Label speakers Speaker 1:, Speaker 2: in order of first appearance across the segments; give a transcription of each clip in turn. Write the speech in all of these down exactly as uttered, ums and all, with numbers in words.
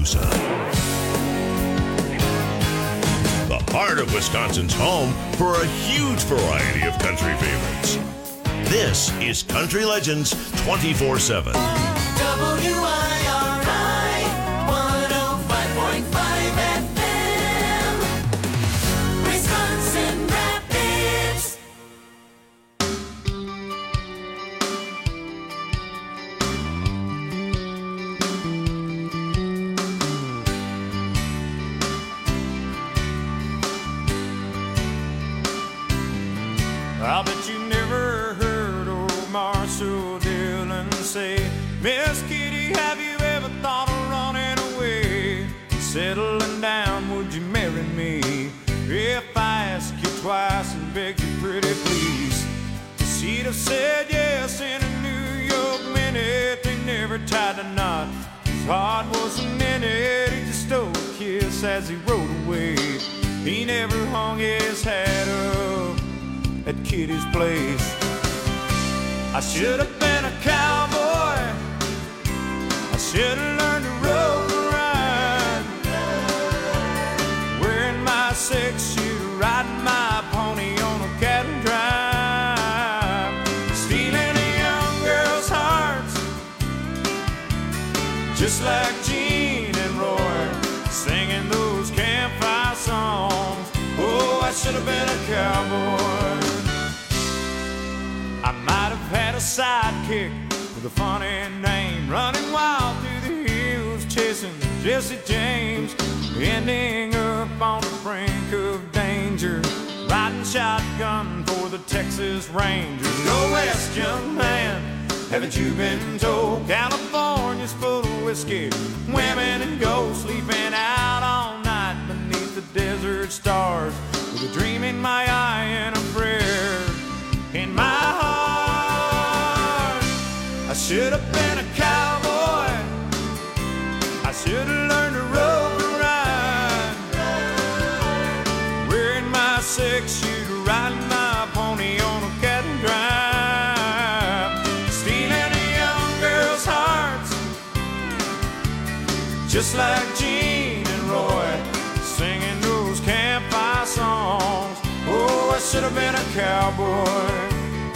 Speaker 1: Tuscaloosa. The heart of Wisconsin's home for a huge variety of country favorites. This is Country Legends twenty-four seven.
Speaker 2: W I R I one oh five point five F M, Wisconsin Rapids.
Speaker 3: I bet you never heard old Marshall Dillon say, Miss Kitty, have you ever thought of running away? Settling down, would you marry me? If I ask you twice and beg you pretty please. She'd have said yes in a New York minute. They never tied a knot. His heart wasn't in it. He just stole a kiss as he rode away. He never hung his hat up at Kitty's place. I should have been a cowboy. I should have learned to rope and ride, wearing my six-shooter, riding my pony on a cattle drive, stealing a young girl's hearts, just like Gene and Roy, singing those campfire songs. Oh, I should have been a cowboy. I might have had a sidekick with a funny name, running wild through the hills, chasing Jesse James, ending up on the brink of danger, riding shotgun for the Texas Rangers. Go west, young man, haven't you been told? California's full of whiskey, women and gold, sleeping out all night beneath the desert stars, with a dream in my eye and a prayer in my heart. I should have been a cowboy. I should have learned to rope and ride, wearing my six-shooter, riding my pony on a cattle drive, stealing a young girl's hearts, just like Gene and Roy, singing those campfire songs. Oh, I should have been a cowboy.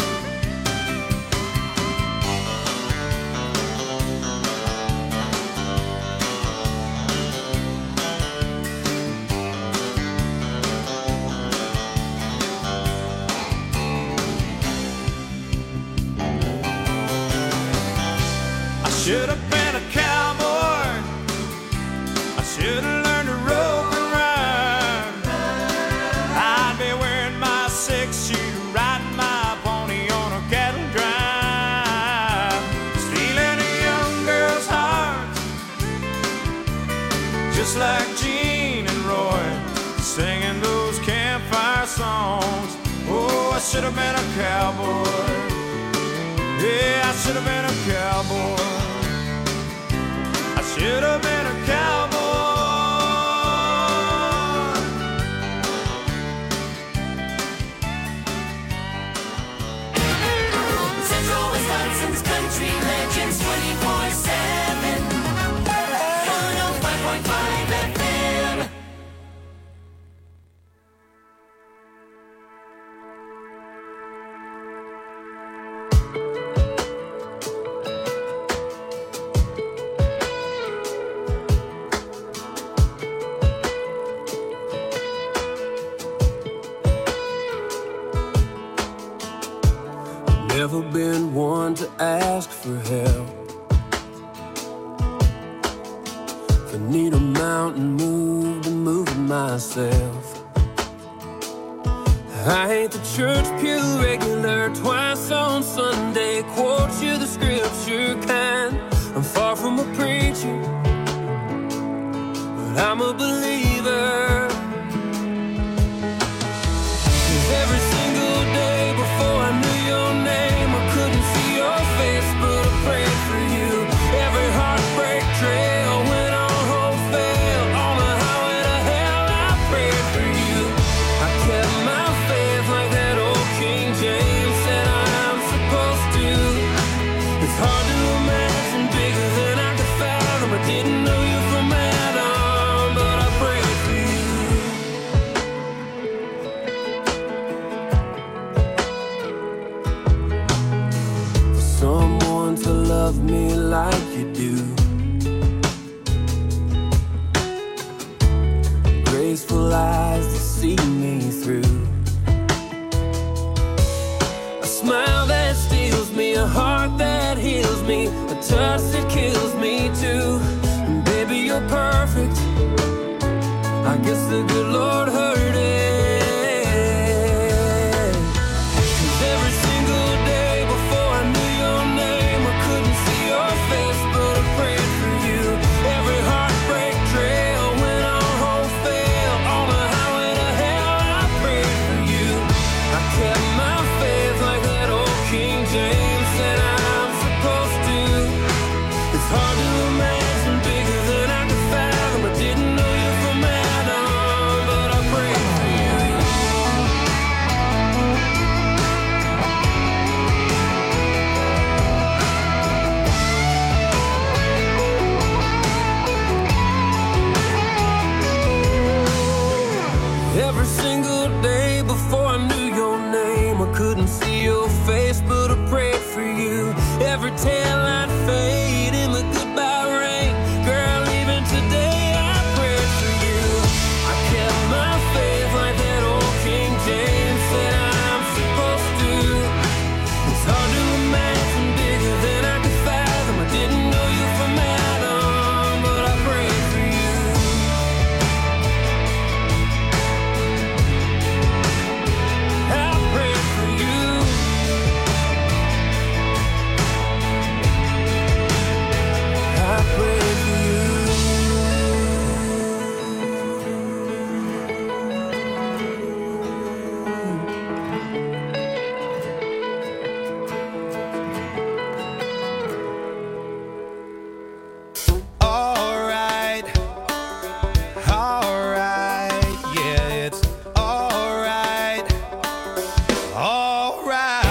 Speaker 3: I should have been a cowboy. I should have learned to rope and ride. I'd be wearing my six-shooter, riding my pony on a cattle drive, stealing a young girl's heart, just like Gene and Roy, singing those campfire songs. Oh, I should have been a cowboy. Yeah, I should have been a cowboy. I should have been a cowboy.
Speaker 2: Central Wisconsin's Country Legends twenty-four seven, one oh five point five F M.
Speaker 4: Never been one to ask for help. If I need a mountain moved, I'm moving myself. I ain't the church pew regular, twice on Sunday, quote you the scripture kind. I'm far from a preacher, but I'm a believer. 'Cause every single day before I knew your name, I couldn't see your face, but I prayed for you. Every heartbreak trail went on hope fail. On the highway to hell, I prayed for you. I kept my faith like that old King James said I'm supposed to. It's hard to imagine bigger than I could fathom. I didn't know you from Adam. me like you do. Graceful eyes to see me through. A smile that steals me, a heart that heals me, a touch that kills me too. And baby, you're perfect. I guess the good Lord heard it. 'Cause every single day before I knew your name, I couldn't see your face, but I prayed for you. Every heartbreak trail went on hope fail. On the highway to hell, I prayed for you. I kept my faith like that old King James said I'm supposed to. It's hard to imagine bigger than I could fathom. I didn't know you from Adam, but I prayed for you. Every single day before I knew your name, I couldn't see your face, but I prayed for you. Every tail I'd fade in the goodbye rain. Girl, even today I prayed for you. I kept my faith like that old King James said I'm supposed to. It's hard to imagine bigger than I could fathom. I didn't know you from Adam, but I prayed for you. I prayed for you. I prayed for you.
Speaker 3: Alright, alright, yeah, it's alright, alright.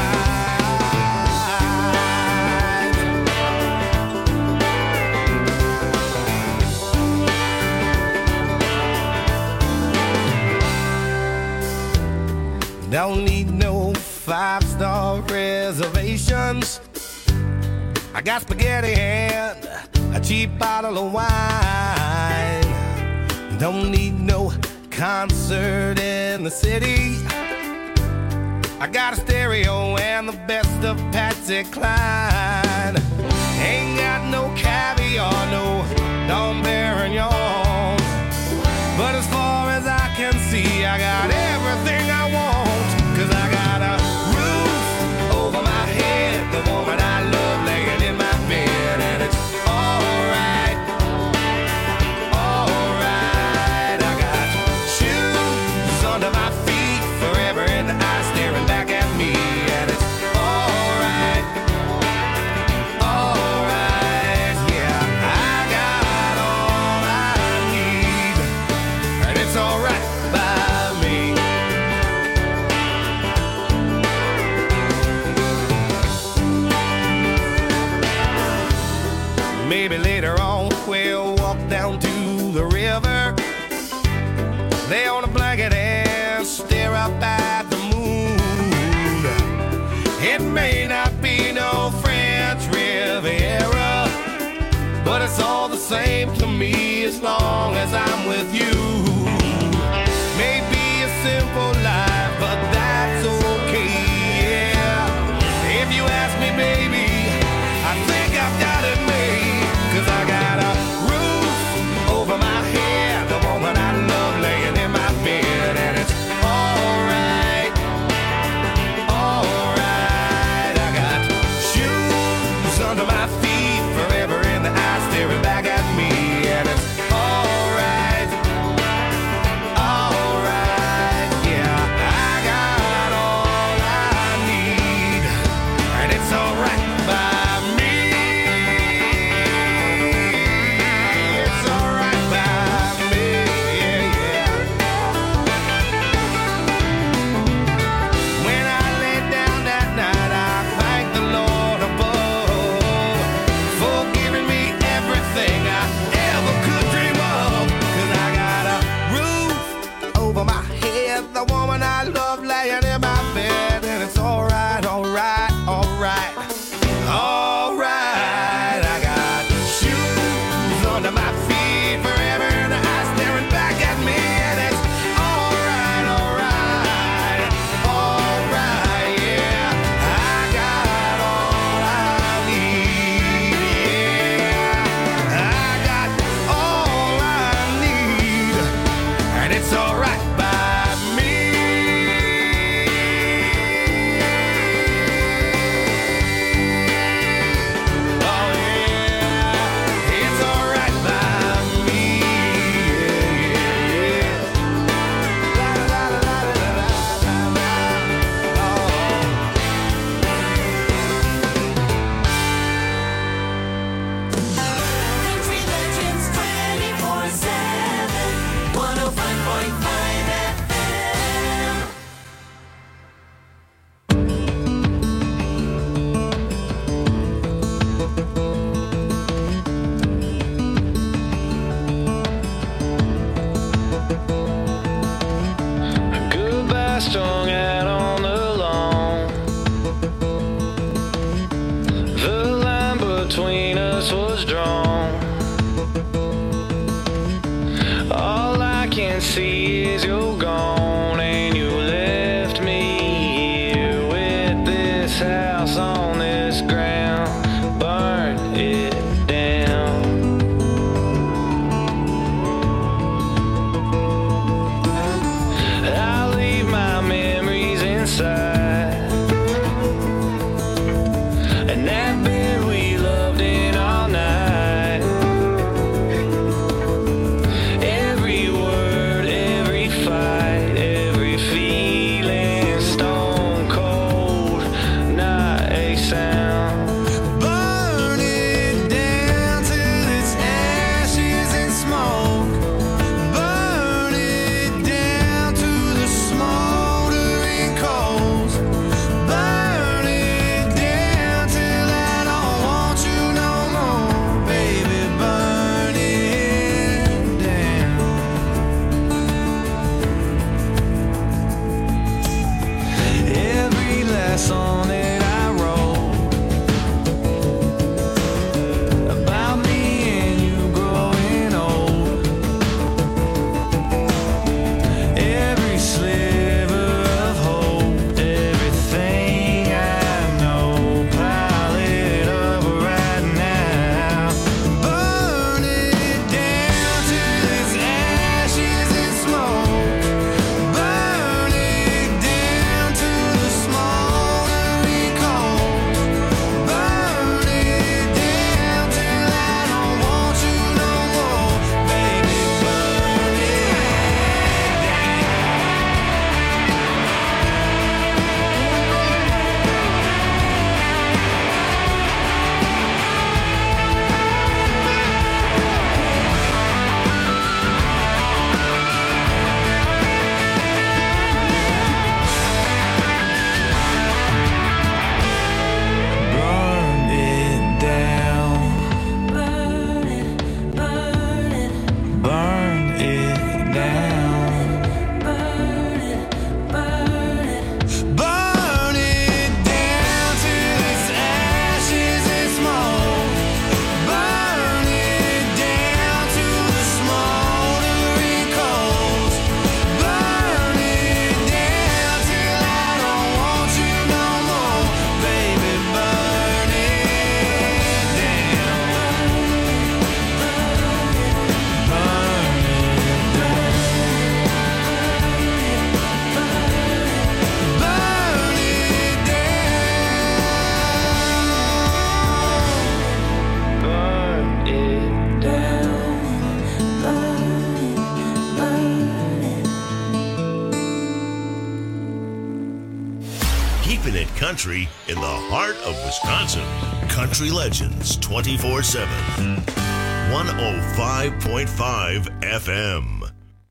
Speaker 3: Don't need no five-star reservations. I got spaghetti and a cheap bottle of wine. Don't need no concert in the city. I got a stereo and the best of Patsy Cline. Ain't got no caviar, no Dom Perignon. But as far as I can see, I got everything I want. 'Cause I got a roof over my head, the woman I love laying in my bed, and it's alright, alright. I got shoes under my feet, forever in the eye staring back at me, and it's alright, alright. Yeah, I got all I need, and it's alright by me. Maybe later on we'll walk down to the river, lay on a blanket and stare up at the moon. It may not be no French Riviera, but it's all the same to me as long as I'm with you. Maybe a simple life, but that's okay, yeah. If you ask me, baby, I think I've got it made. 'Cause I got a roof over my head, the woman I love laying in my bed, and it's alright, alright. I got shoes under my feet, forever in the eye staring back at me, and it's alright,
Speaker 4: on this ground, burn it down. I'll leave my memories inside, and that bed we loved in all night. Every word, every fight, every feeling, stone cold, not a sound.
Speaker 3: Burn it down till it's ashes and smoke. Burn it down to the smoldering coals. Burn it down till I don't want you no more, baby. Burn it down. Every last song that I wrote about me and you growing old, every sliver of hope, everything I know, pile it up right now. Burn it down till it's ashes and smoke. Burn it down to the smoldering coals. Burn it down till I don't want you no more, baby. Burn it Burn it down. Burn it, burn it. Burn it down. Burn it, burn it. Burn it down till it's ashes and smoke. Burn it down to the smoldering coals. Burn it down till I don't want you no more, baby. Burn it down. Burn it down. Burn it down.
Speaker 4: Burn it down.
Speaker 1: Keeping it country in the heart of Wisconsin. Country Legends twenty-four seven. one oh five point five F M.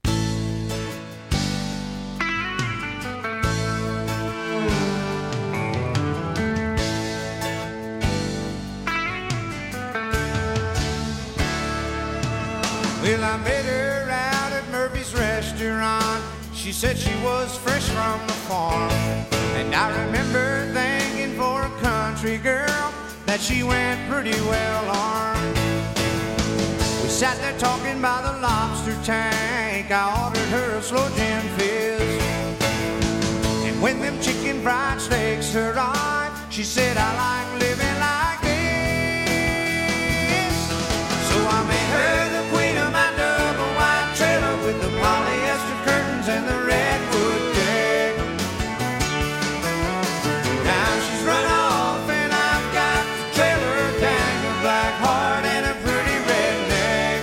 Speaker 3: Well, I met her out at Murphy's restaurant. She said she was fresh from the farm. And I remember thinking for a country girl that she went pretty well armed. We sat there talking by the lobster tank. I ordered her a slow gin fizz. And when them chicken fried steaks arrived, she said, I like living like this. So I made her the queen of my double wide trailer with the polyester curtains and the redwood deck. Now she's run off and I've got the trailer, dang a black heart and a pretty redneck.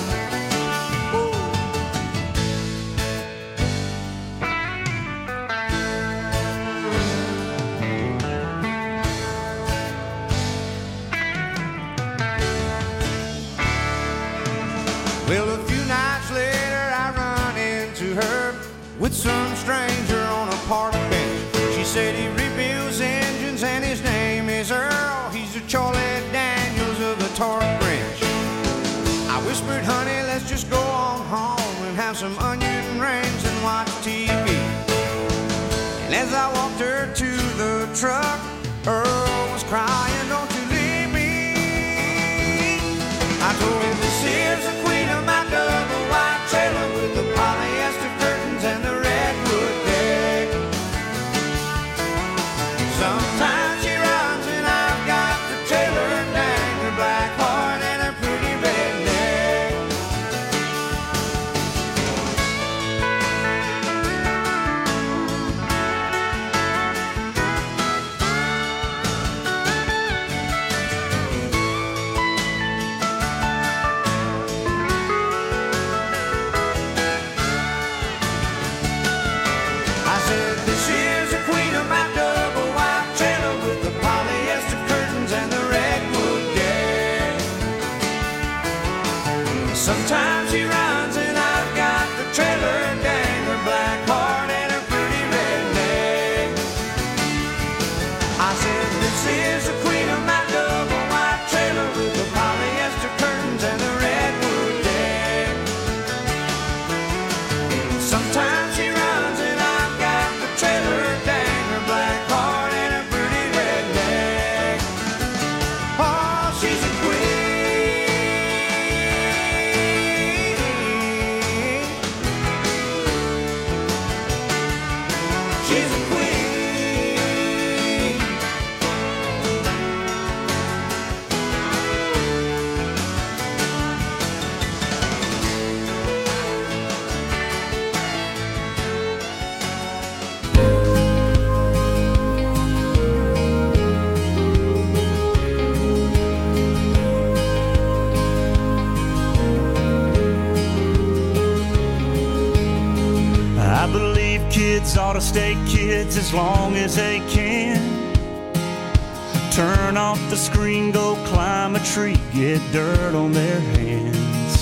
Speaker 3: Well, a few nights later I run into her with some stranger on a park bench. She said he rebuilds engines and his name is Earl. He's a Charlie Daniels of the torque wrench. I whispered, honey, let's just go on home and have some onion rings and watch T V. And as I walked her to the truck, Earl was crying, don't you leave me. I told him, this here's the queen of my double wide trailer with the polyester curtains and the redwood deck. Sometimes she runs Sometimes she runs and I've got the trailer, dang her black heart and her pretty red neck. I said, this is the queen of my double white trailer with the polyester curtains and the redwood deck. Sometimes she runs and I've got the trailer, dang her black heart and her pretty red neck. Oh, she's a queen. Kids ought to stay kids as long as they can. Turn off the screen, go climb a tree, get dirt on their hands.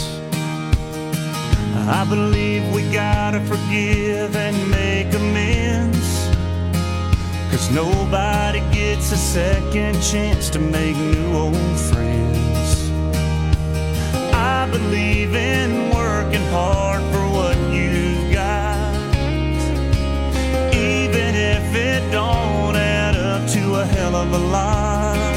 Speaker 3: I believe we gotta forgive and make amends, 'cause nobody gets a second chance to make new old friends. I believe in working hard for what you got, even if it don't add up to a hell of a lot.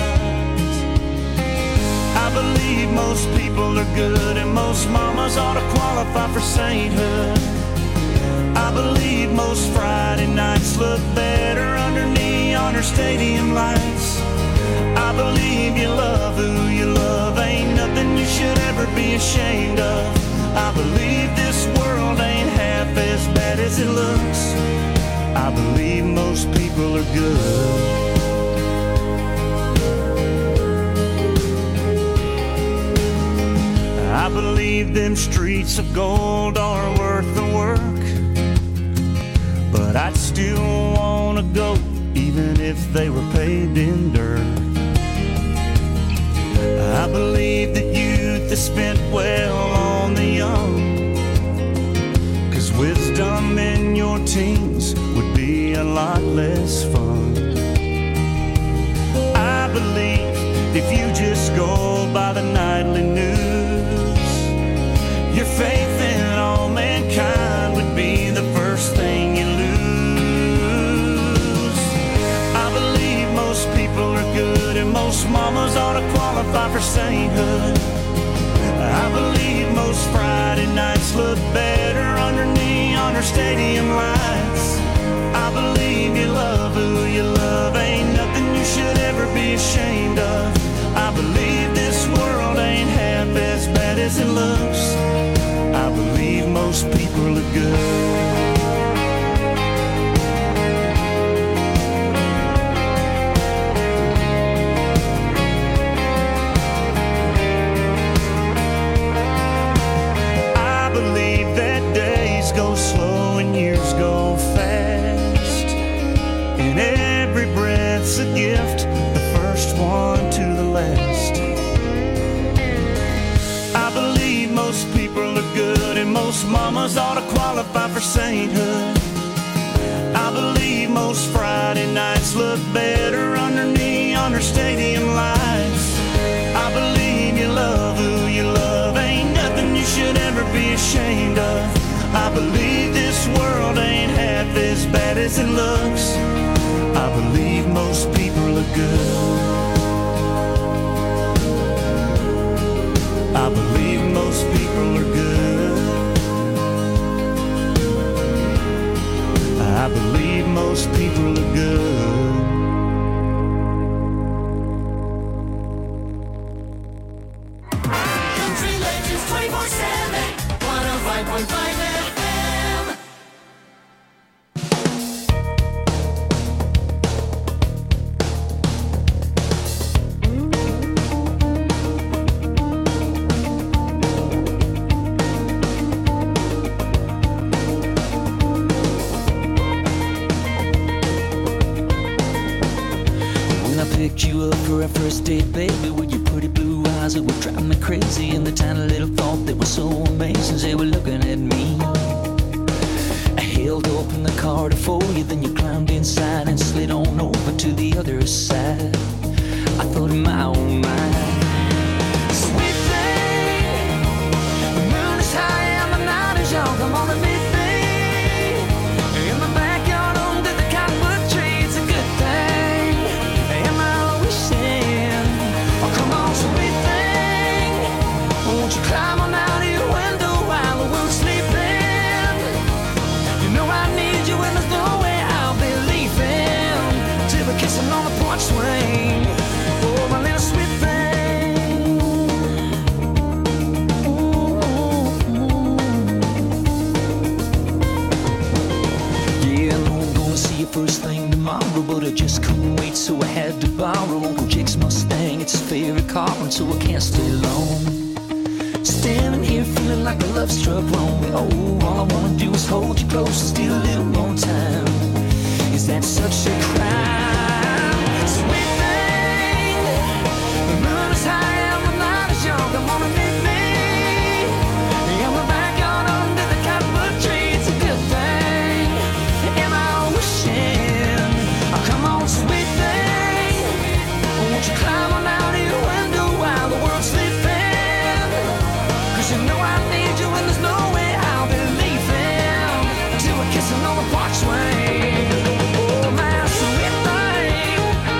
Speaker 3: I believe most people are good and most mamas ought to qualify for sainthood. I believe most Friday nights look better under neon or stadium lights. I believe you love who you love, ain't nothing you should ever be ashamed of. I believe this world ain't half as bad as it looks. I believe most people are good. I believe them streets of gold are worth the work, but I'd still wanna go even if they were paved in dirt. I believe that youth is spent well on the young, 'cause wisdom in your teens would be a lot less fun. I believe if you just go by the nightly news, your faith in all mankind would be the first thing you lose. I believe most people are good and most mamas ought to qualify for sainthood. I believe most Friday nights look better under neon or stadium lights. I believe you love who you love, ain't nothing you should ever be ashamed of. I believe this world ain't half as bad as it looks. I believe most people are good. Go slow and years go fast, and every breath's a gift, the first one to the last. I believe most people are good and most mamas ought to qualify for sainthood. I believe most Friday nights look better under neon or stadium lights. I believe you love who you love, ain't nothing you should ever be ashamed of. I believe this world ain't half as bad as it looks. I believe most people are good. I believe most people are good. I believe most people are good.
Speaker 2: Country Legends twenty-four seven, one oh five point five F M.
Speaker 5: picked you up for our first date, baby, with your pretty blue eyes that were driving me crazy, and the tiny little thought that was so amazing, they were looking at me. I held open the car door for you, then you climbed inside and slid on over to the other side. I thought in my own mind, sweet thing, the moon is high and the night is young, come on and meet me in the backyard under the cottonwood tree. It's a good thing, am I always saying, oh come on sweet thing, won't you climb on out of your window while the world's sleeping? You know I need you and there's no way I'll be leaving till we're kissing on the porch swing. Oh my little sweet thing. Yeah, I know I'm gonna see you first thing tomorrow, but I just couldn't wait, so I had to borrow Uncle Jake's Mustang. It's his favorite car, and so I can't stay long. Standing here feeling like a love struck wrong. Oh, all I wanna do is hold you close and steal a little more time. Is that such a crime? Sweet thing, the moon is high and the night is young. Come on and meet me in the backyard under the cottonwood tree. It's a good thing, am I wishing? Oh, come on, sweet thing, won't you climb on out of your window while the world's sleeping? Cause you know I need you and there's no way I'll be leaving till we're kissing on the porch swing. Oh, my sweet thing.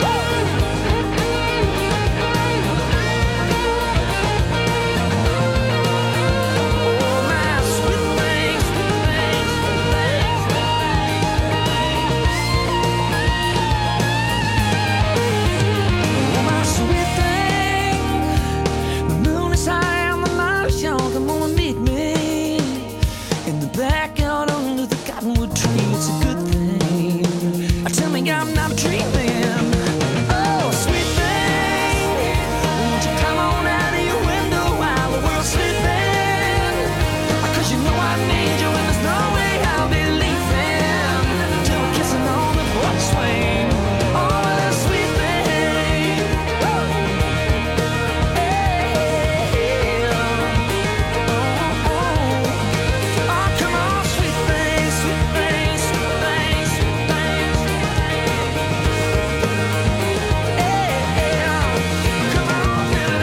Speaker 5: Oh, my sweet thing, sweet thing, sweet thing, oh, my sweet thing. The moon is high and the night is young. Come on and meet me in the backyard under the cottonwood tree. It's a good thing. I tell me I'm not dreaming. Oh, sweet thing, won't you come on out of your window while the world's sleeping? Cause you know I need you and there's no way I'll be leaving till we're kissing on the porch swing. Oh, that sweet thing. Oh, hey. Oh, oh, oh, come on, sweet thing, sweet thing, sweet thing, sweet thing. Hey, come on,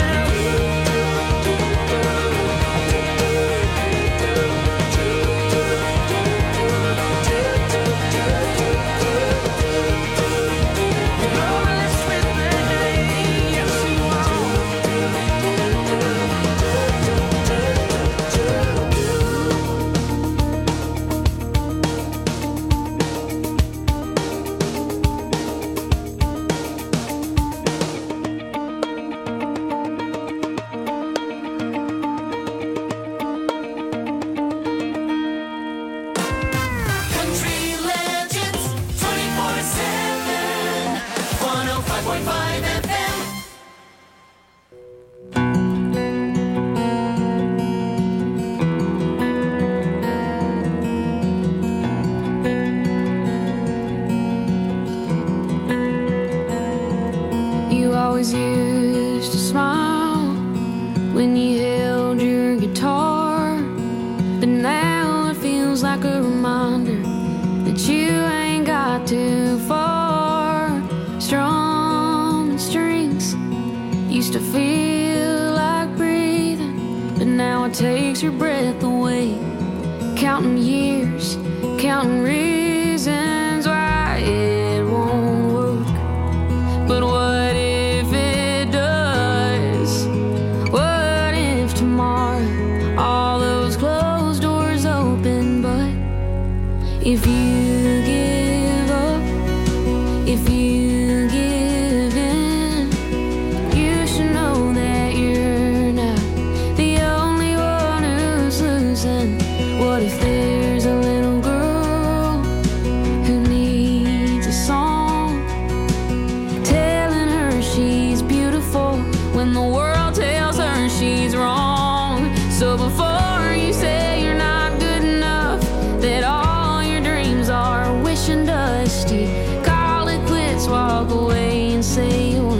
Speaker 2: Country Legends twenty-four seven, one oh five point five F M.
Speaker 6: You always used to smile when you held your guitar, but now it feels like a reminder that you ain't got too far. Strumming strings used to feel like breathing, but now it takes your breath away. Counting years, counting reasons why it won't work. But what if it does? What if tomorrow all those closed doors open? But if you give up, if you give in, you should know that you're not the only one who's losing. What if there's a little girl who needs a song, telling her she's beautiful when the world tells her she's wrong? So before you say you're not good enough, that all your dreams are wishing dusty, call it quits, walk away and say you'll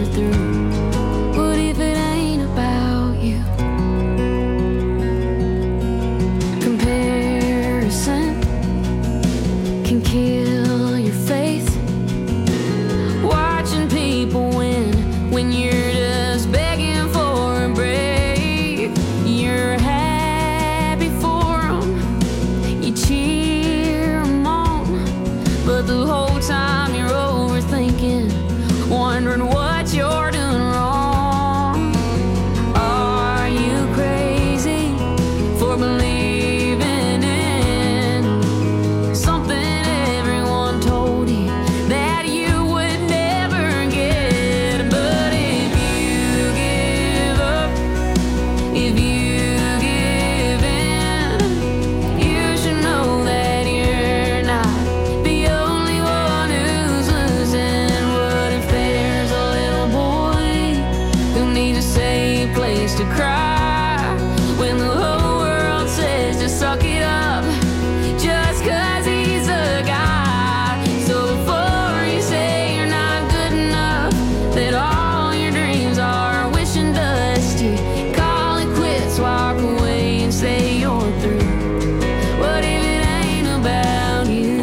Speaker 6: when you're just begging for a break. You're happy for 'em, you cheer 'em on, but the whole time you're overthinking, wondering what you're doing wrong. Are you crazy for believing in something everyone told you that you would never get? But if you give up, if you give in, you should know that you're not the only one who's losing. What if there's a little boy who needs a safe place to cry when the whole world says just suck it up just 'cause he's a guy? So before you say you're not good enough, that all your dreams are wishing dusty, call it quits, walk away and say you're through. What if it ain't about you?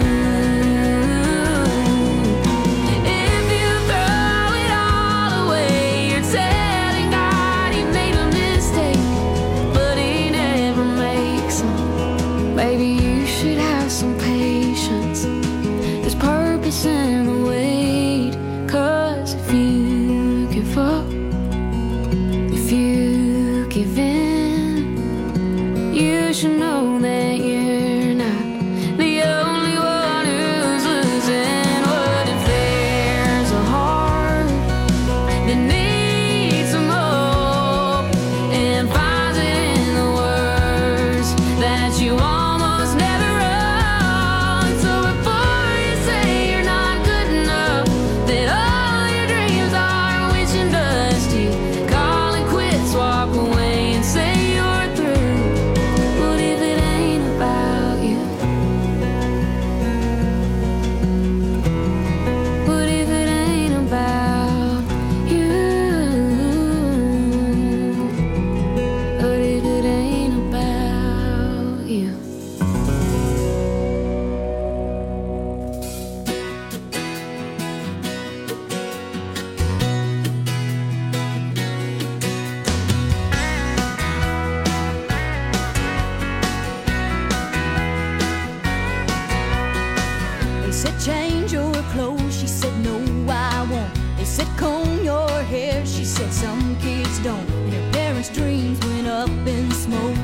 Speaker 6: If you throw it all away, you're telling God he made a mistake, but he never makes them. Baby, you should have some patience. There's purpose in the wait. 'Cause if you give up, if you give in, you should know that you're not the only one who's losing. What if there's a heart that needs some hope and finds it in the words that you almost never wrote? So before you say you're not good enough, that all your dreams are wishing dusty, call it quits, walk away and say you're through. What if it ain't about you? What if it ain't about you? What if it ain't about you?
Speaker 7: They said change your clothes, she said no I won't. They said comb your hair, she said some kids don't. And her parents' dreams went up in smoke.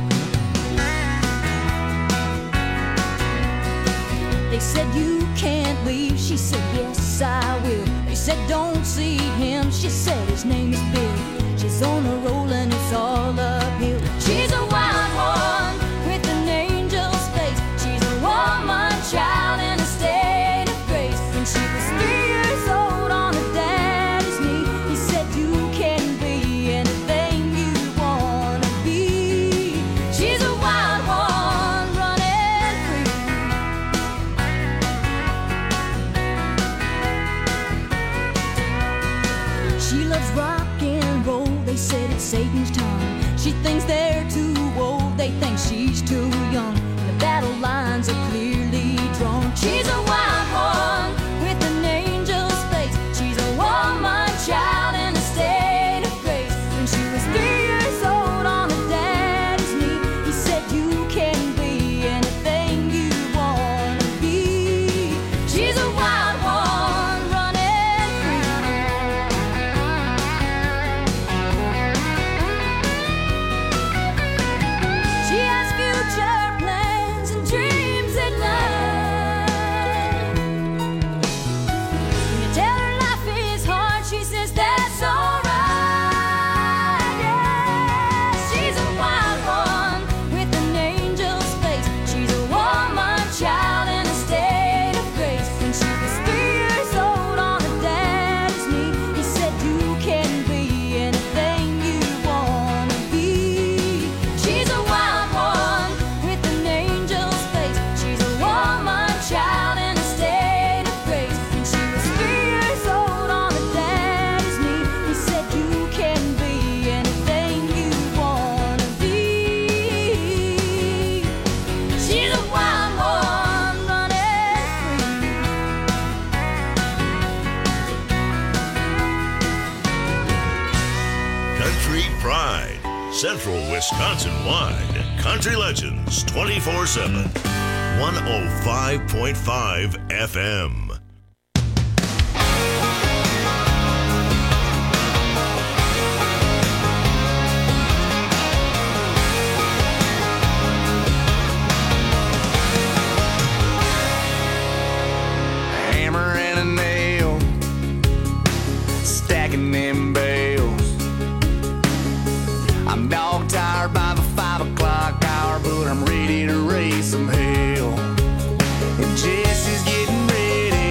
Speaker 7: They said you can't leave, she said yes I will. They said don't see him, she said his name is Bill. She's on a roll and it's all uphill. She's a wild one with an angel's face. She's a woman child in a state of grace. When she was three years old on her daddy's knee, he said you can be anything you wanna be. She's a wild one running free. She loves rock and roll, they said it's Satan's time. She thinks they're too old, they think she's too young. The battle lines are clearly drawn. She's a wild one with an angel's face. She's a woman child in a state of grace. When she was three years old on her daddy's knee, he said you can be anything you wanna be. She's a wild one running free. She has future plans and dreams at night.
Speaker 1: pride. Central Wisconsin-wide. Country Legends twenty-four seven. one oh five point five F M.
Speaker 8: Hammer and a nail, stacking them bales. I'm dog tired by the five o'clock hour, but I'm ready to raise some hell. And Jesse's getting ready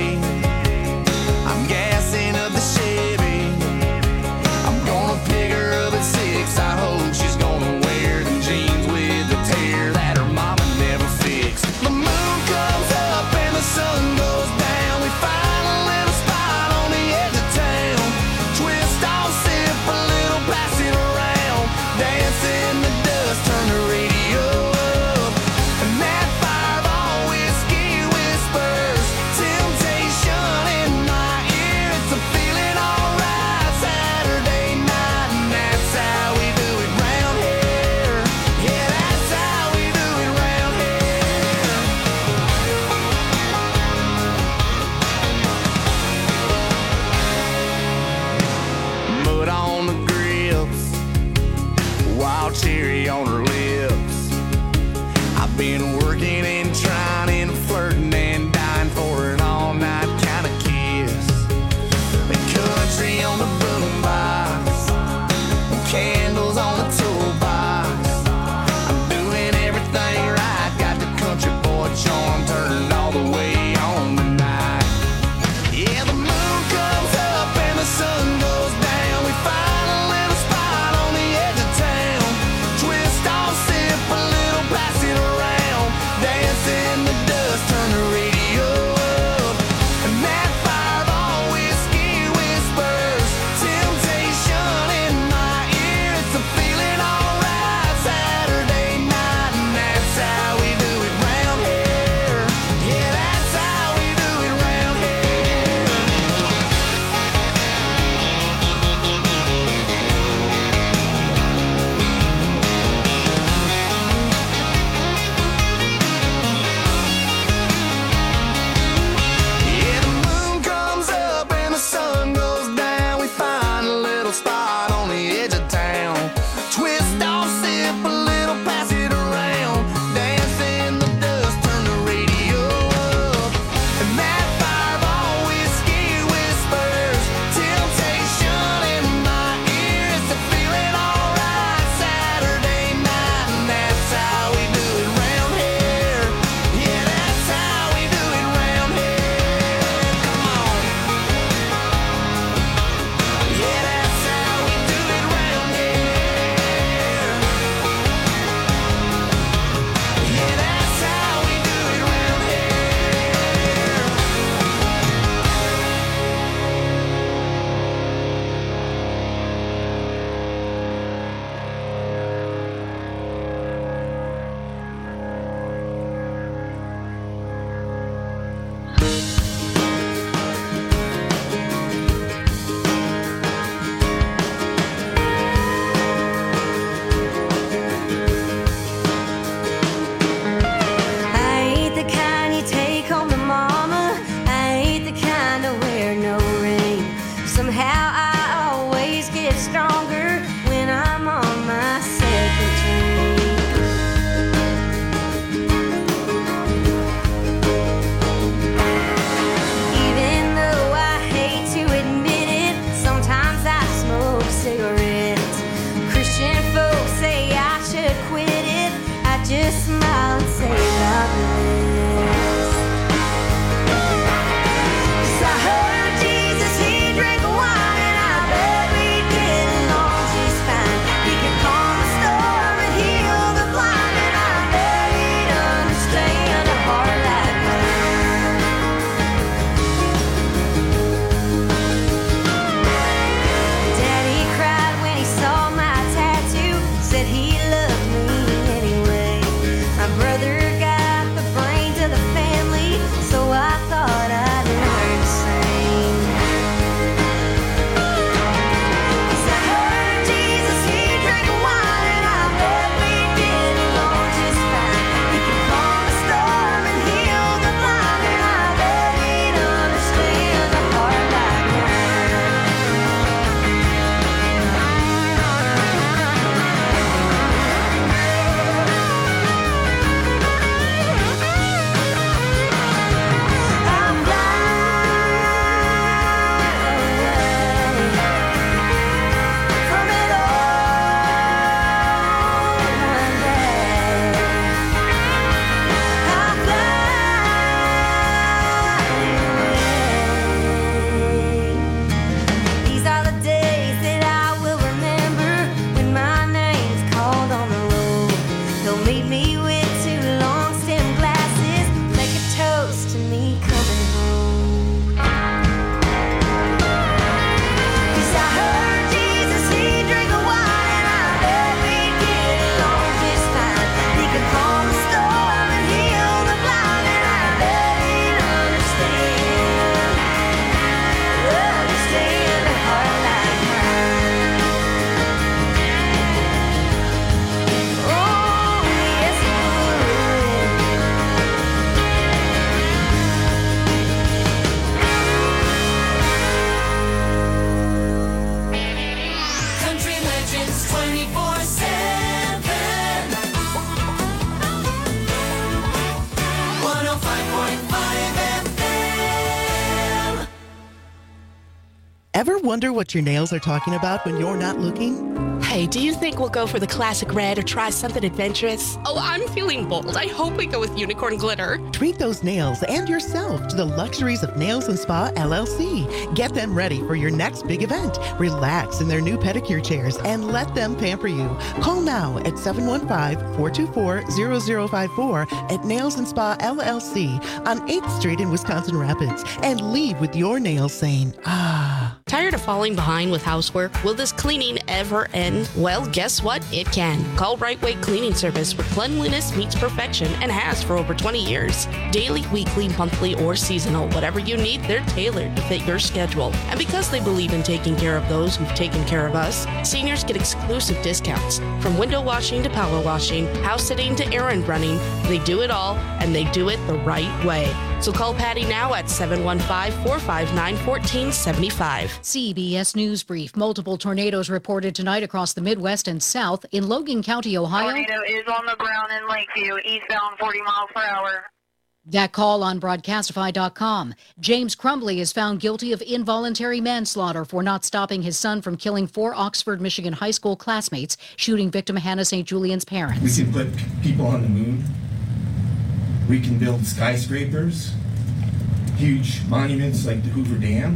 Speaker 9: Ever wonder what your nails are talking about when you're not looking?
Speaker 10: Hey, do you think we'll go for the classic red or try something adventurous?
Speaker 11: Oh, I'm feeling bold. I hope we go with unicorn glitter.
Speaker 9: Treat those nails and yourself to the luxuries of Nails and Spa L L C. Get them ready for your next big event. Relax in their new pedicure chairs and let them pamper you. Call now at seven one five, four two four, zero zero five four at Nails and Spa L L C on eighth Street in Wisconsin Rapids and leave with your nails saying, ah.
Speaker 11: Tired of falling behind with housework? Will this cleaning ever end? Well, guess what? It can. Call Right Way Cleaning Service, where cleanliness meets perfection and has for over twenty years. Daily, weekly, monthly, or seasonal, whatever you need, they're tailored to fit your schedule. And because they believe in taking care of those who've taken care of us, seniors get exclusive discounts. From window washing to power washing, house sitting to errand running, they do it all, and they do it the right way. So call Patty now at seven one five, four five nine, one four seven five.
Speaker 12: C B S News Brief. Multiple tornadoes reported tonight across the Midwest and South. In Logan County, Ohio,
Speaker 13: tornado is on the ground in Lakeview, eastbound forty miles per hour.
Speaker 12: That call on broadcastify dot com. James Crumbly is found guilty of involuntary manslaughter for not stopping his son from killing four Oxford, Michigan high school classmates, shooting victim Hannah Saint Julian's parents.
Speaker 14: We can put p- people on the moon. We can build skyscrapers, huge monuments like the Hoover Dam,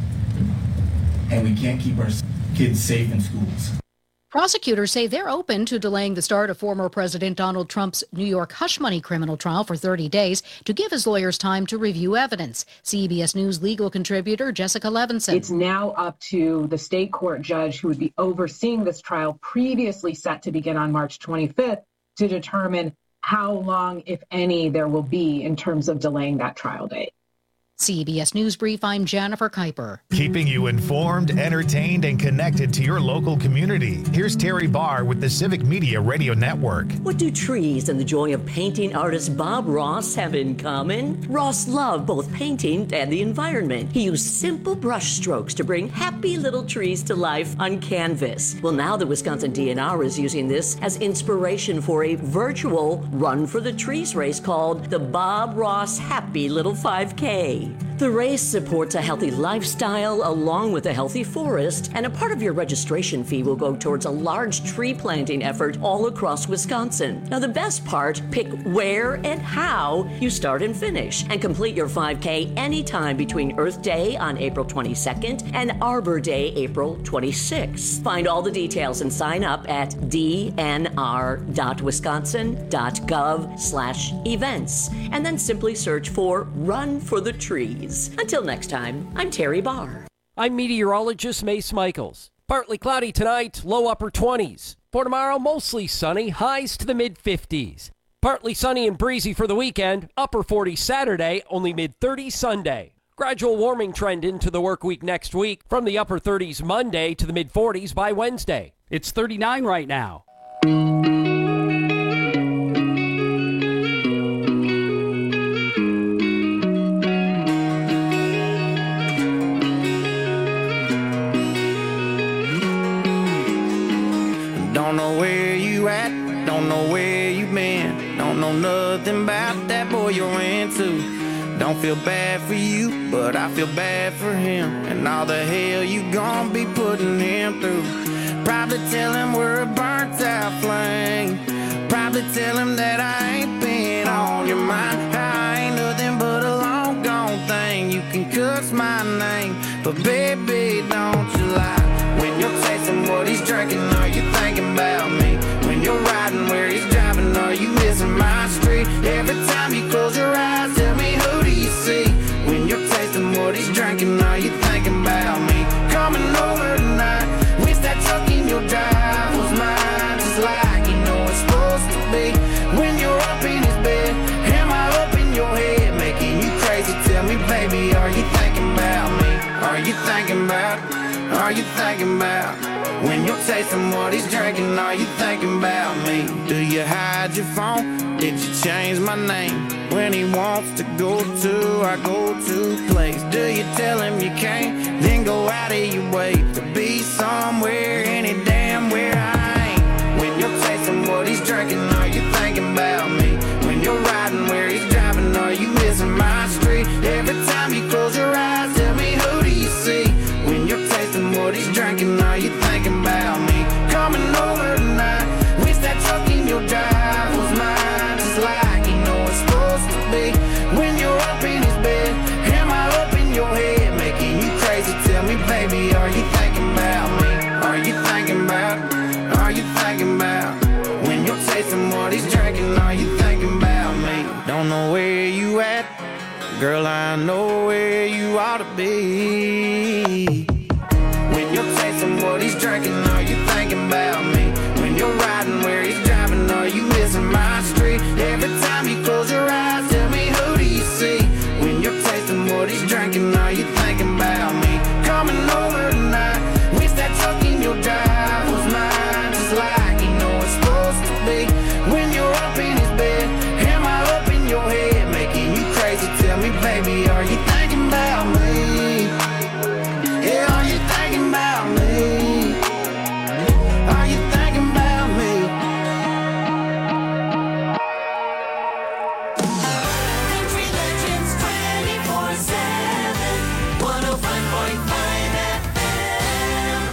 Speaker 14: and we can't keep our kids safe in schools.
Speaker 12: Prosecutors say they're open to delaying the start of former President Donald Trump's New York hush money criminal trial for thirty days to give his lawyers time to review evidence. C B S News legal contributor Jessica Levinson.
Speaker 15: It's now up to the state court judge who would be overseeing this trial, previously set to begin on March twenty-fifth, to determine how long, if any, there will be in terms of delaying that trial date.
Speaker 12: C B S News Brief, I'm Jennifer Kuiper.
Speaker 16: Keeping you informed, entertained, and connected to your local community. Here's Terry Barr with the Civic Media Radio Network.
Speaker 17: What do trees and the joy of painting artist Bob Ross have in common? Ross loved both painting and the environment. He used simple brush strokes to bring happy little trees to life on canvas. Well, now the Wisconsin D N R is using this as inspiration for a virtual Run for the Trees race called the Bob Ross Happy Little five K. The race supports a healthy lifestyle along with a healthy forest, and a part of your registration fee will go towards a large tree planting effort all across Wisconsin. Now, the best part, pick where and how you start and finish, and complete your five K anytime between Earth Day on April twenty-second and Arbor Day, April twenty-sixth. Find all the details and sign up at d n r dot wisconsin dot gov slash events, and then simply search for Run for the Trees. Until next time, I'm Terry Barr.
Speaker 18: I'm meteorologist Mace Michaels. Partly cloudy tonight, low upper twenties. For tomorrow, mostly sunny, highs to the mid fifties. Partly sunny and breezy for the weekend, upper forties Saturday, only mid thirties Sunday. Gradual warming trend into the work week next week, from the upper thirties Monday to the mid forties by Wednesday. It's thirty-nine right now.
Speaker 8: Don't know where you at, don't know where you been, don't know nothing about that boy you're into. Don't feel bad for you, but I feel bad for him, and all the hell you gon' be putting him through. Probably tell him we're a burnt out flame, probably tell him that I ain't been on your mind. I ain't nothing but a long gone thing, you can cuss my name, but baby don't you lie. When you're tasting what he's drinking, are you thinking about me? When you're riding where he's driving, are you missing my street? Every time you close your eyes, tell me who do you see? When you're tasting what he's drinking, are you thinking about me? Coming over tonight, wish that truck in your drive was mine, just like you know it's supposed to be. When you're up in his bed, am I up in your head, making you crazy? Tell me, baby, are you thinking about me? Are you thinking about Are you thinking about when you're tasting what he's drinking? Are you thinking about me? Do you hide your phone? Did you change my name? When he wants to go to our go-to place, do you tell him you can't? Then go out of your way to be somewhere, any damn where I ain't. When you're tasting what he's drinking, are you thinking about me? When you're riding where he's driving, are you missing my street? Every time you close your eyes, tell me who do you see? When you're tasting drinking? Are you thinking about me? Coming over tonight. Wish that truck in your drive was mine, just like you know it's supposed to be. When you're up in his bed, am I up in your head, making you crazy? Tell me, baby, are you thinking about me? Are you thinking about? Are you thinking about? When you're tasting what he's drinking, are you thinking about me? Don't know where you at, girl, I know where you ought to be. When you're tasting what he's drinking, are you thinking about me? When you're riding where he's driving, are you missing my street? Every time you close your eyes, tell me, who do you see? When you're tasting what he's drinking, are you thinking about me? Coming over tonight. Wish that truck in your drive was mine, just like you know it's supposed to be. When you're up in his bed, am I up in your head, making you crazy? Tell me, baby, are you thinking about me? Yeah, are you thinking about me? Are you thinking about me?
Speaker 2: Country Legends twenty-four seven, one oh five point five F M.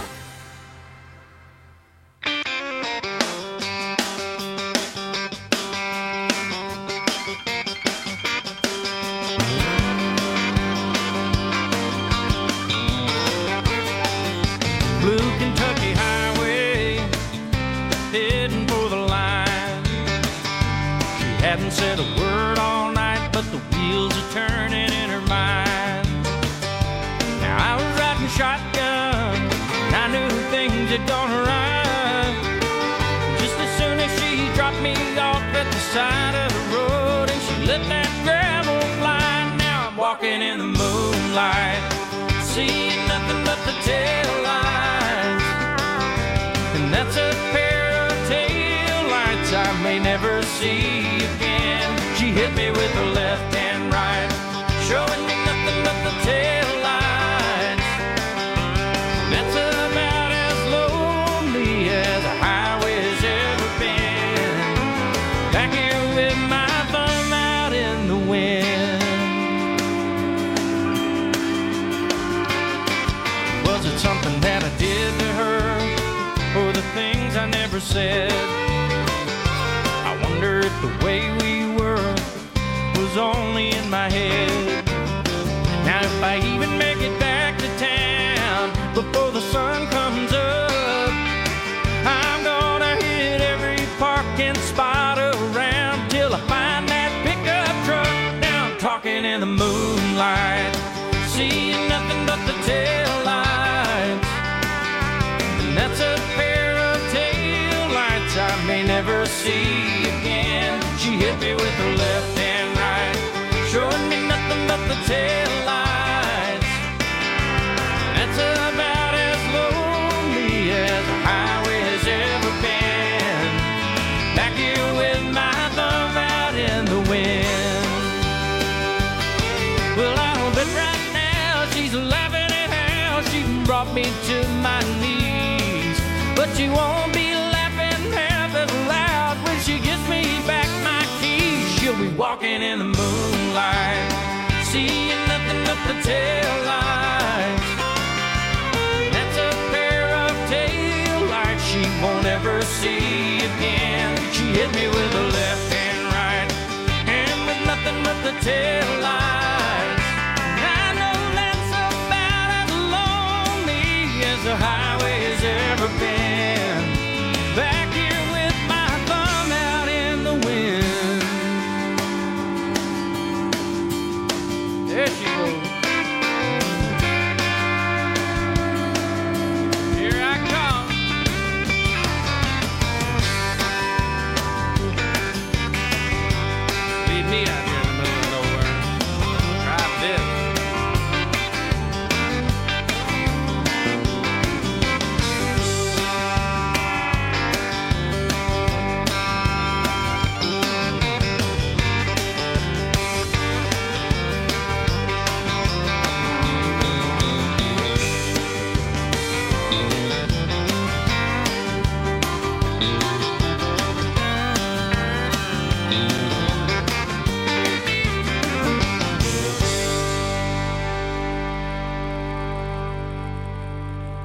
Speaker 3: Blue Kentucky Highway, heading for the line. She hadn't said a word all night, but the wheels are turning in her mind. Now I was riding shotgun, and I knew things had gone right. Just as soon as she dropped me off at the side of the road, and she let that gravel fly. Now I'm walking in the moonlight, seeing nothing but the tail lights. And that's a pair of tail lights I may never see again. She hit me with her left and right, showing me nothing but the tail lights. That's about as lonely as a highway's ever been. Back here with my thumb out in the wind. Was it something that I did to her, or the things I never said? I wonder if the way we were was only in my head. Now if I even make it back to town before the sun comes up, I'm gonna hit every parking spot around till I find that pickup truck. Now I'm talking in the moonlight, seeing nothing but the tail lights. And that's a pair of tail lights I may never see again. She hit me with her left and right, showing me nothing but the tail lights. That's about as lonely as a highway has ever been. Back here with my thumb out in the wind. Well, I'll bet right now she's laughing at how she brought me to my knees. But she won't be laughing half as loud when she gives me back my keys. She'll be walking in the moonlight, seeing nothing but the tail lights. That's a pair of tail lights she won't ever see again. She hit me with her left and right, and with nothing but the tail lights. I know that's about as lonely as the highway has ever been. Back here with my thumb out in the wind. There she goes. Here I come. Leave me out here in the middle of nowhere. Drive this.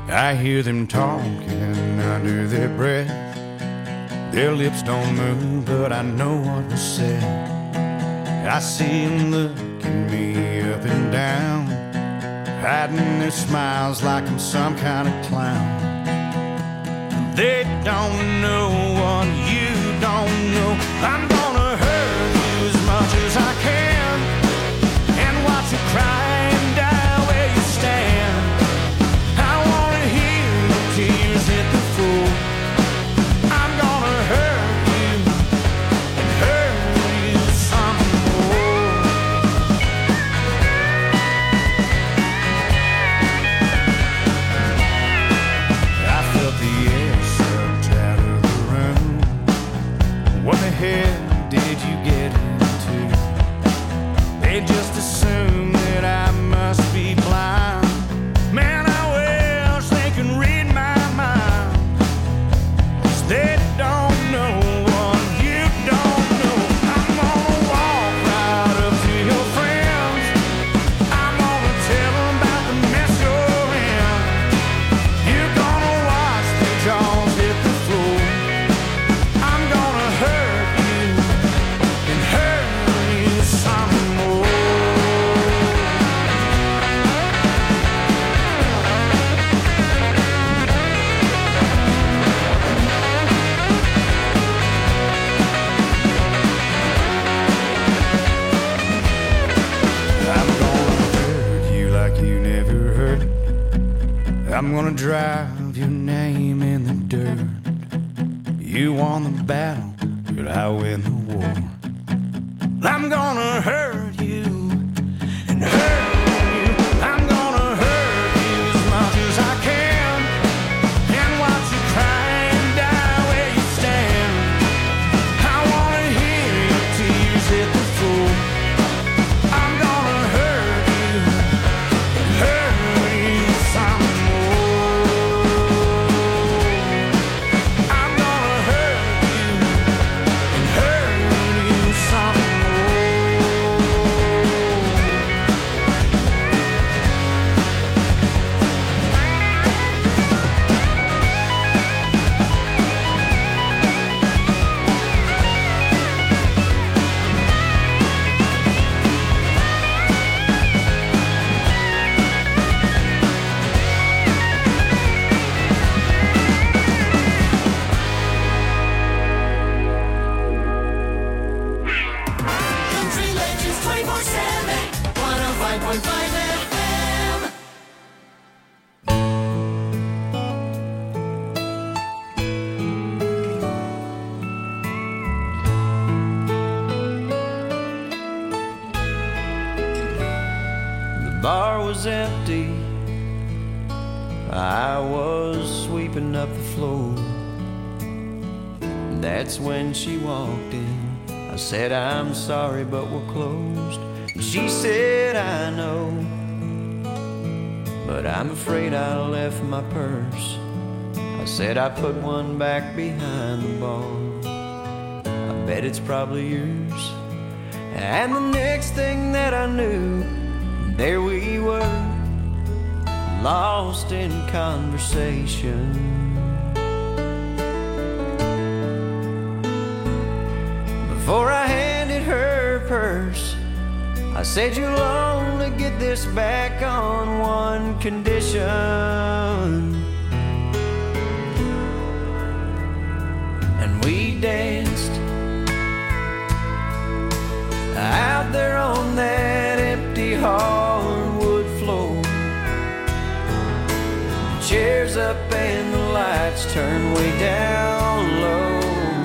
Speaker 8: I hear them talking under their breath. Their lips don't move, but I know what was said. I see them looking me up and down, hiding their smiles like I'm some kind of clown. They don't know what you don't know. I'm gonna hurt you as much as I can, and watch you cry and die where you stand. I wanna hear your tears hit the floor. I'm gonna hurt you and hurt you some more. I felt the air sucked out of the room. What the hell did you get into? They just assume that I must be blind. Man, I wish they can read my mind, 'cause they don't know what you don't know. I'm gonna walk right up to your friends. I'm gonna tell them about the mess you're in. You're gonna watch their jaws hit the floor. I'm gonna hurt you and hurt you some more. I'm gonna hurt you like you never hurt. I'm gonna drive your name in the dirt. You won the battle, but I win the war. I'm gonna hurt you and hurt you. I'm gonna hurt you as much as I can, and watch you cry and die where you stand. I wanna hear your tears hit the floor. I'm gonna hurt you and hurt you some more. I'm gonna hurt you and hurt you some more.
Speaker 2: Country Legends twenty-four seven, one oh five point five F M.
Speaker 3: The bar was empty. I was sweeping up the floor. That's when she walked in. I said, I'm sorry, but we're closed. She said, I know, but I'm afraid I left my purse. I said, I put one back behind the bar. I bet it's probably yours. And the next thing that I knew, there we were, lost in conversation. Before I handed her purse, I said, you'll only get this back on one condition. And we danced out there on that empty hardwood floor. The chairs up and the lights turned way down low.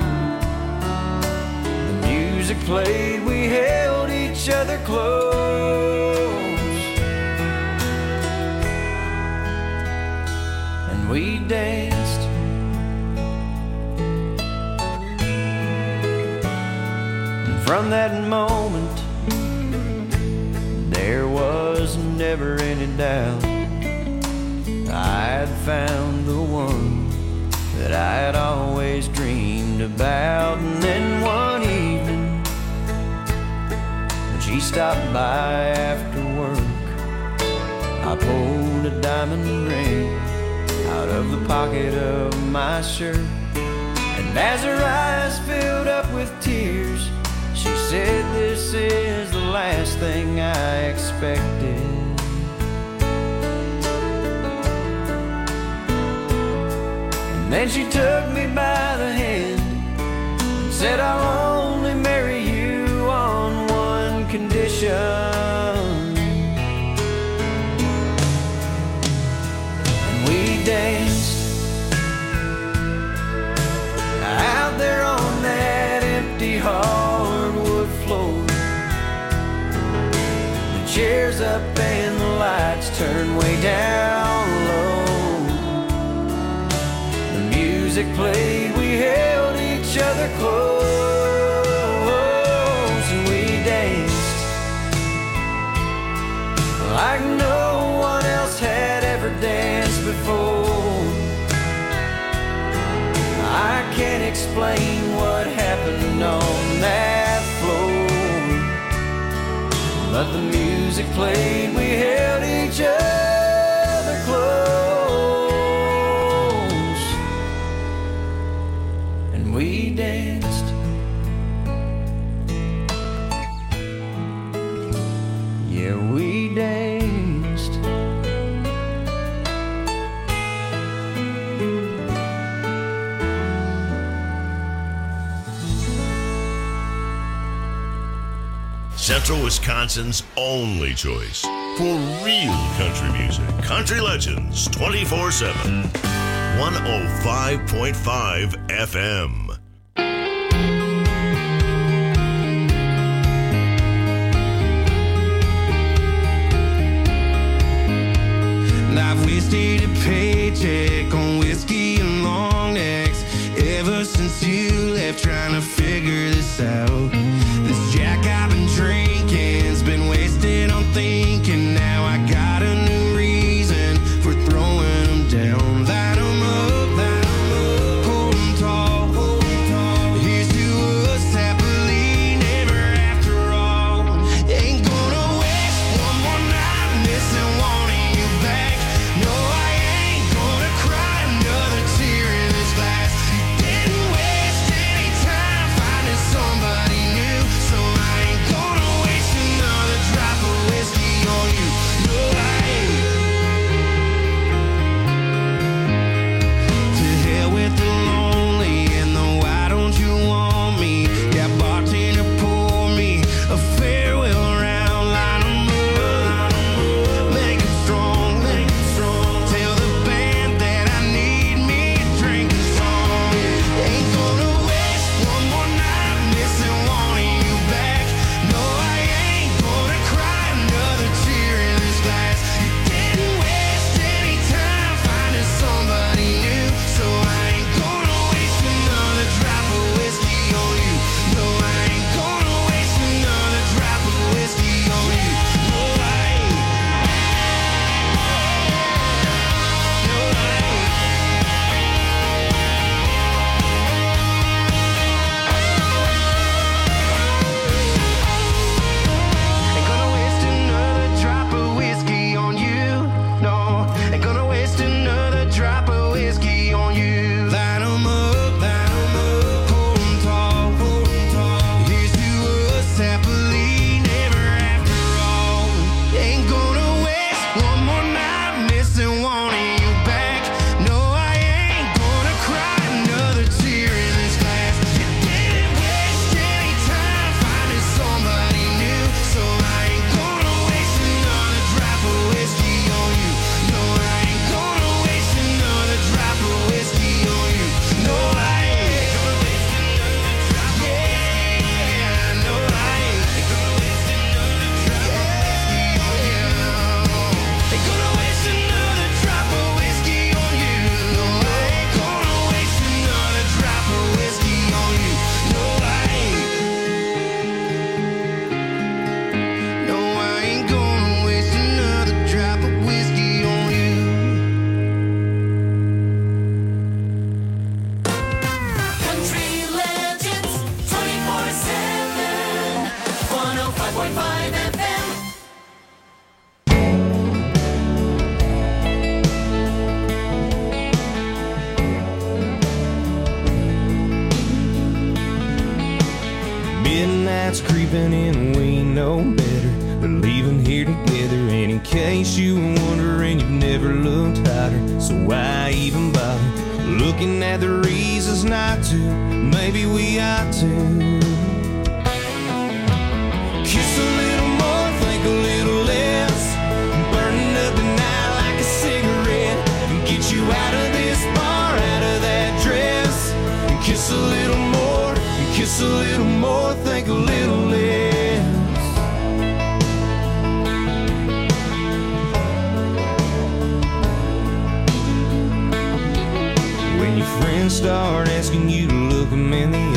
Speaker 3: Music played, we held each other close, and we danced. And from that moment, there was never any doubt I'd found the one that I had always dreamed about. And then one evening, she stopped by after work. I pulled a diamond ring
Speaker 19: of the pocket of my shirt. And as her eyes filled up with tears, she said, "This is the last thing I expected." And then she took me by the hand and said, "I'll only marry you on one condition." And we danced out there on that empty hardwood floor. The chairs up and the lights turned way down low. The music played, we held each other close, and we danced like no one else had ever danced before. I can't explain what happened on that floor, but the music played, we held each other close, and we danced. Yeah, we danced.
Speaker 1: Central Wisconsin's only choice for real country music. Country Legends twenty-four seven. one oh five point five F M.
Speaker 8: I've wasted a paycheck on whiskey and long necks ever since you left, trying to figure this out. This Jack I've been drinking's been wasted on thinking. Now I got a new reason for throwing them down. Light 'em up, light 'em up, hold 'em tall, hold 'em tall. Here's to us happily never after all. Ain't gonna waste one more night missing one of you back. No, I ain't gonna cry
Speaker 19: night's creeping in, we know better. We're leaving here together, and in case you were wondering, you've never looked hotter. So why even bother looking at the reasons not to? Maybe we ought to kiss a little more, think a little less, burning up the night like a cigarette, and get you out of this bar, out of that dress, and kiss a little more, and kiss a little more, think a little less. When your friends start asking you to look them in the